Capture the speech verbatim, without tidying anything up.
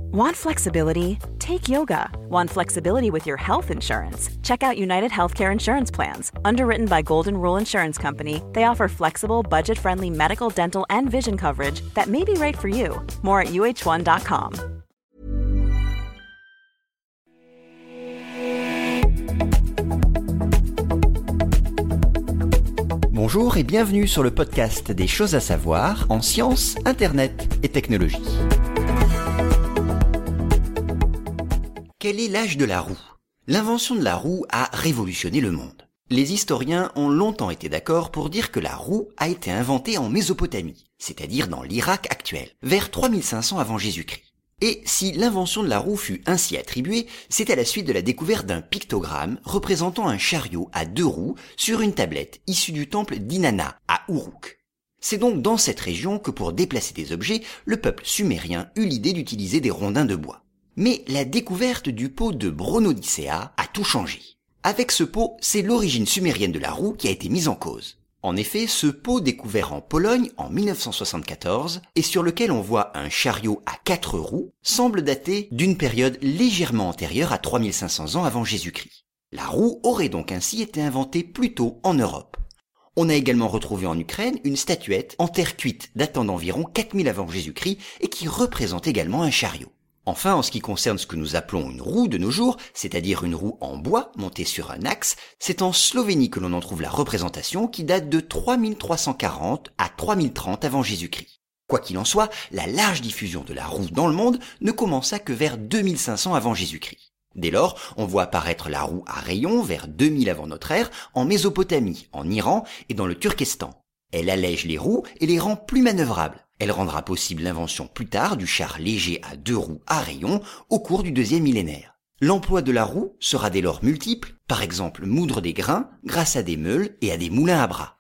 Want flexibility? Take yoga. Want flexibility with your health insurance? Check out United Healthcare Insurance Plans. Underwritten by Golden Rule Insurance Company, they offer flexible, budget-friendly medical, dental, and vision coverage that may be right for you. More at U H one dot com. Bonjour et bienvenue sur le podcast des choses à savoir en sciences, internet et technologie. Quel est l'âge de la roue ? L'invention de la roue a révolutionné le monde. Les historiens ont longtemps été d'accord pour dire que la roue a été inventée en Mésopotamie, c'est-à-dire dans l'Irak actuel, vers trois mille cinq cents avant Jésus-Christ. Et si l'invention de la roue fut ainsi attribuée, c'est à la suite de la découverte d'un pictogramme représentant un chariot à deux roues sur une tablette issue du temple d'Inanna, à Uruk. C'est donc dans cette région que pour déplacer des objets, le peuple sumérien eut l'idée d'utiliser des rondins de bois. Mais la découverte du pot de Bronodicea a tout changé. Avec ce pot, c'est l'origine sumérienne de la roue qui a été mise en cause. En effet, ce pot découvert en Pologne en mille neuf cent soixante-quatorze et sur lequel on voit un chariot à quatre roues semble dater d'une période légèrement antérieure à trois mille cinq cents ans avant Jésus-Christ. La roue aurait donc ainsi été inventée plus tôt en Europe. On a également retrouvé en Ukraine une statuette en terre cuite datant d'environ quatre mille avant Jésus-Christ et qui représente également un chariot. Enfin, en ce qui concerne ce que nous appelons une roue de nos jours, c'est-à-dire une roue en bois montée sur un axe, c'est en Slovénie que l'on en trouve la représentation qui date de trois mille trois cent quarante à trois mille trente avant Jésus-Christ. Quoi qu'il en soit, la large diffusion de la roue dans le monde ne commença que vers deux mille cinq cents avant Jésus-Christ. Dès lors, on voit apparaître la roue à rayons vers deux mille avant notre ère en Mésopotamie, en Iran et dans le Turkestan. Elle allège les roues et les rend plus manœuvrables. Elle rendra possible l'invention plus tard du char léger à deux roues à rayons au cours du deuxième millénaire. L'emploi de la roue sera dès lors multiple, par exemple moudre des grains grâce à des meules et à des moulins à bras.